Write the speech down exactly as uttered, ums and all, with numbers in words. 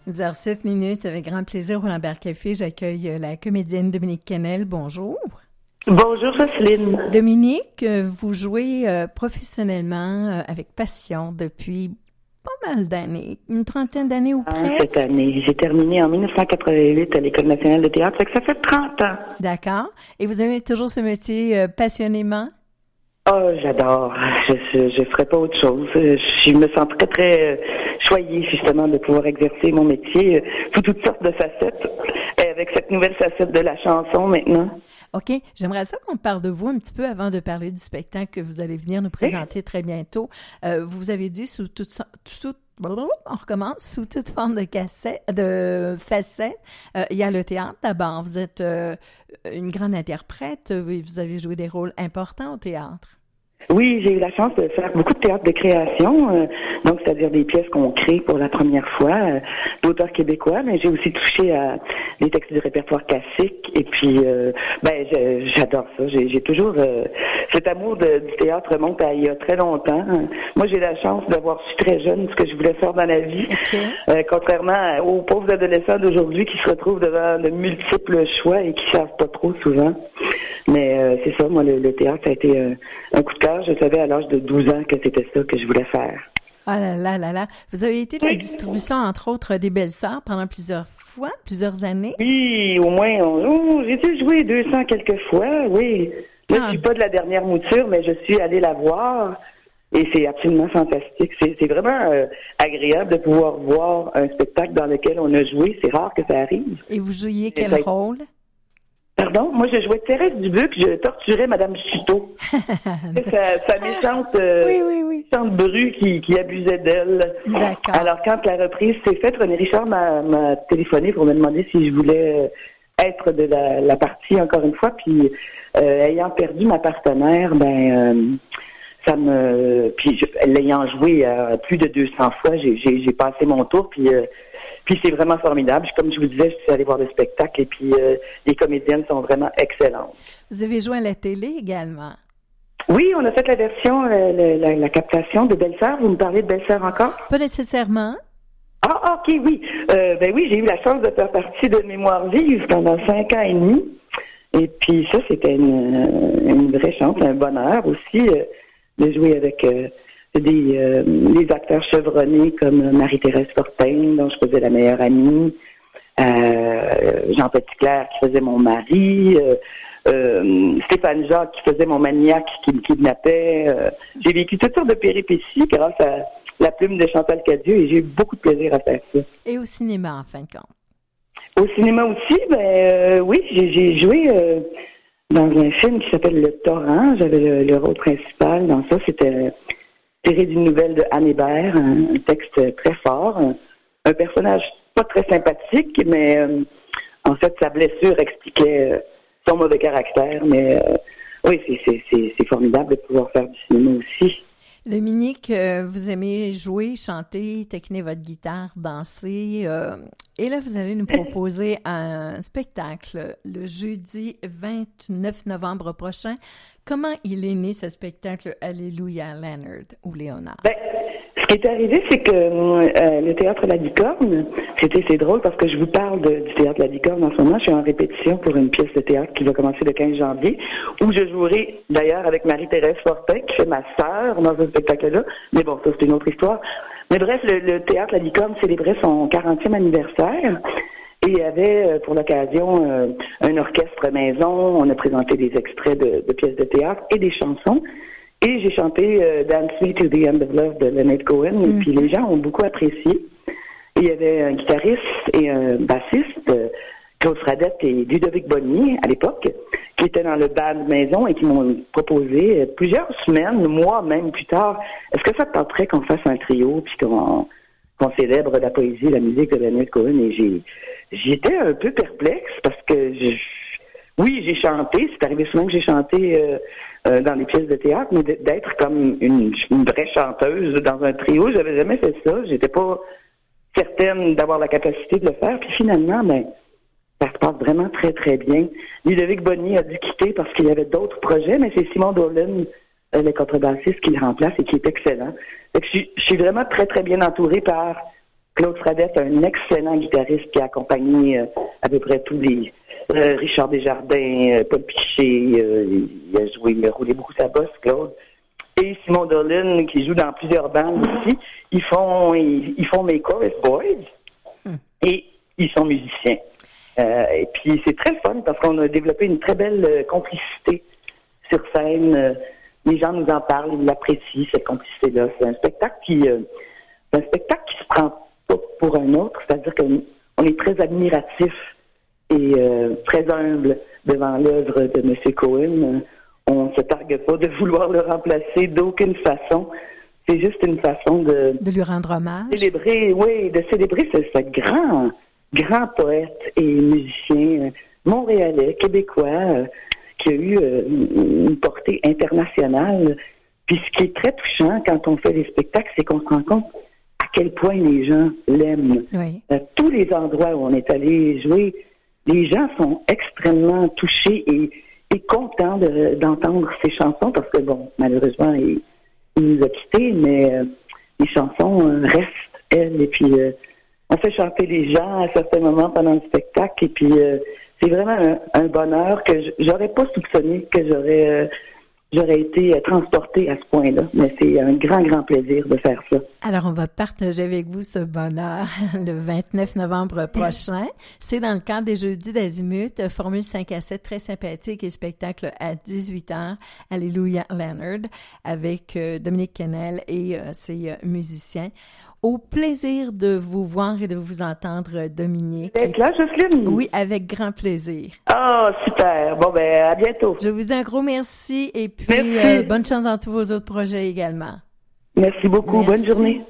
dix heures sept minutes, avec grand plaisir au Lambert Café, j'accueille la comédienne Dominique Quesnel. Bonjour. Bonjour Jocelyne. Dominique, vous jouez euh, professionnellement euh, avec passion depuis pas mal d'années, une trentaine d'années ou presque. Cette année, j'ai terminé en dix-neuf cent quatre-vingt-huit à l'École nationale de théâtre, fait que ça fait trente ans. D'accord. Et vous aimez toujours ce métier euh, passionnément? Oh, j'adore. Je je, je ferais pas autre chose. Je, je me sens très, très euh, choyée, justement, de pouvoir exercer mon métier euh, sous toutes sortes de facettes. Et avec cette nouvelle facette de la chanson, maintenant. OK. J'aimerais ça qu'on parle de vous un petit peu avant de parler du spectacle que vous allez venir nous présenter très bientôt. Euh, vous avez dit sous toute... Sous, on recommence. Sous toute forme de cassette, de facettes. Euh, il y a le théâtre d'abord. Vous êtes euh, une grande interprète. Vous avez joué des rôles importants au théâtre. Oui, j'ai eu la chance de faire beaucoup de théâtre de création, euh, donc c'est-à-dire des pièces qu'on crée pour la première fois, euh, d'auteurs québécois, mais j'ai aussi touché à les textes du répertoire classique, et puis euh, ben je, j'adore ça. J'ai, j'ai toujours euh, cet amour de, du théâtre remonte à il y a très longtemps. Moi, j'ai la chance d'avoir su très jeune ce que je voulais faire dans la vie, okay. euh, contrairement aux pauvres adolescents d'aujourd'hui qui se retrouvent devant de multiples choix et qui savent pas trop souvent. Mais euh, c'est ça, moi, le, le théâtre, ça a été euh, un coup de cœur. Je savais à l'âge de douze ans que c'était ça que je voulais faire. Ah là là là là. Vous avez été de la distribution, entre autres, des Belles-Sœurs pendant plusieurs fois, plusieurs années? Oui, au moins. On, oh, j'ai dû jouer deux cents quelques fois, oui. Là, ah. Je suis pas de la dernière mouture, mais je suis allée la voir. Et c'est absolument fantastique. C'est, c'est vraiment euh, agréable de pouvoir voir un spectacle dans lequel on a joué. C'est rare que ça arrive. Et vous jouiez quel ça... rôle? Pardon? Moi, je jouais Thérèse Dubuc, je torturais Madame Chuteau. sa, sa méchante, euh, oui, oui, oui. méchante bru qui, qui abusait d'elle. D'accord. Alors, quand la reprise s'est faite, René Richard m'a, m'a téléphoné pour me demander si je voulais être de la, la partie encore une fois. Puis, euh, ayant perdu ma partenaire, ben, euh, ça me... Puis, je, l'ayant joué euh, plus de deux cents fois, j'ai, j'ai, j'ai passé mon tour, puis... Euh, Puis c'est vraiment formidable. Comme je vous disais, je suis allée voir le spectacle et puis euh, les comédiennes sont vraiment excellentes. Vous avez joué à la télé également? Oui, on a fait la version, euh, la, la, la captation de Belles-Sœurs. Vous me parlez de Belles-Sœurs encore? Pas nécessairement. Ah, ok, oui. Euh, ben oui, j'ai eu la chance de faire partie de Mémoire vive pendant cinq ans et demi. Et puis ça, c'était une, une vraie chance, un bonheur aussi euh, de jouer avec... Euh, Des, euh, des acteurs chevronnés comme Marie-Thérèse Fortin, dont je faisais la meilleure amie, euh, Jean Petitclerc qui faisait mon mari, euh, euh, Stéphane Jacques qui faisait mon maniaque qui me kidnappait. Euh, j'ai vécu toutes sortes de péripéties grâce à la plume de Chantal Cadieux et j'ai eu beaucoup de plaisir à faire ça. Et au cinéma, en fin de compte? Au cinéma aussi, ben euh, oui, j'ai, j'ai joué euh, dans un film qui s'appelle Le Torrent. J'avais le, le rôle principal dans ça, c'était... tiré d'une nouvelle de Anne Hébert, un texte très fort, un, un personnage pas très sympathique, mais euh, en fait, sa blessure expliquait euh, son mauvais caractère. Mais euh, oui, c'est, c'est, c'est, c'est formidable de pouvoir faire du cinéma aussi. Dominique, euh, vous aimez jouer, chanter, techner votre guitare, danser. Euh, et là, vous allez nous proposer un spectacle le jeudi vingt-neuf novembre prochain. Comment il est né, ce spectacle Alléluia Leonard ou Léonard? Ben, ce qui est arrivé, c'est que euh, le Théâtre La Licorne, c'était c'est drôle parce que je vous parle de, du Théâtre La Licorne en ce moment. Je suis en répétition pour une pièce de théâtre qui va commencer le quinze janvier, où je jouerai d'ailleurs avec Marie-Thérèse Fortin, qui fait ma sœur dans ce spectacle-là. Mais bon, ça c'est une autre histoire. Mais bref, le, le Théâtre La Licorne célébrait son quarantième anniversaire. Et il y avait, pour l'occasion, euh, un orchestre maison. On a présenté des extraits de, de pièces de théâtre et des chansons. Et j'ai chanté euh, Dance Me to the End of Love de Leonard Cohen. Mm. Et puis les gens ont beaucoup apprécié. Et il y avait un guitariste et un bassiste, euh, Claude Fradette et Ludovic Bonnier, à l'époque, qui étaient dans le band maison et qui m'ont proposé euh, plusieurs semaines, mois même plus tard, est-ce que ça te tenterait qu'on fasse un trio puis qu'on, qu'on célèbre la poésie et la musique de Leonard Cohen? Et j'ai... J'étais un peu perplexe parce que, je, oui, j'ai chanté. C'est arrivé souvent que j'ai chanté euh, euh, dans des pièces de théâtre, mais d'être comme une, une vraie chanteuse dans un trio, j'avais jamais fait ça. J'étais pas certaine d'avoir la capacité de le faire. Puis finalement, ben, ça se passe vraiment très, très bien. Ludovic Bonnier a dû quitter parce qu'il y avait d'autres projets, mais c'est Simon Dolan, euh, le contrebassiste, qui le remplace et qui est excellent. Fait que je, suis, je suis vraiment très, très bien entourée par Claude Fradette, un excellent guitariste qui a accompagné euh, à peu près tous les... Euh, Richard Desjardins, euh, Paul Piché, euh, il a joué, il a roulé beaucoup sa bosse, Claude. Et Simon Dolan, qui joue dans plusieurs bandes aussi. Ils font, ils, ils font mes chorus boys hmm. et ils sont musiciens. Euh, et puis c'est très fun parce qu'on a développé une très belle euh, complicité sur scène. Euh, les gens nous en parlent, ils l'apprécient, cette complicité-là. C'est un spectacle qui, euh, c'est un spectacle qui se prend pas pour un autre, c'est-à-dire qu'on est très admiratif et euh, très humble devant l'œuvre de M. Cohen. On ne se targue pas de vouloir le remplacer d'aucune façon. C'est juste une façon de... De lui rendre hommage. Célébrer, oui, de célébrer ce, ce grand, grand poète et musicien montréalais, québécois, euh, qui a eu euh, une portée internationale. Puis ce qui est très touchant quand on fait des spectacles, c'est qu'on se rend compte à quel point les gens l'aiment. Oui. À tous les endroits où on est allé jouer, les gens sont extrêmement touchés et, et contents de, d'entendre ces chansons parce que, bon, malheureusement, il, il nous a quittés, mais euh, les chansons euh, restent, elles. Et puis, euh, on fait chanter les gens à certains moments pendant le spectacle. Et puis, euh, c'est vraiment un, un bonheur que j'aurais pas soupçonné que j'aurais... Euh, J'aurais été transportée à ce point-là, mais c'est un grand, grand plaisir de faire ça. Alors, on va partager avec vous ce bonheur le vingt-neuf novembre prochain. C'est dans le cadre des Jeudis d'Azimut, formule cinq à sept très sympathique et spectacle à dix-huit heures. Alléluia Leonard avec euh, Dominique Kennel et euh, ses euh, musiciens. Au plaisir de vous voir et de vous entendre, Dominique. D'être là, Jocelyne? Oui, avec grand plaisir. Ah, oh, super. Bon, ben, à bientôt. Je vous dis un gros merci et puis merci. Euh, bonne chance dans tous vos autres projets également. Merci beaucoup. Merci. Bonne journée.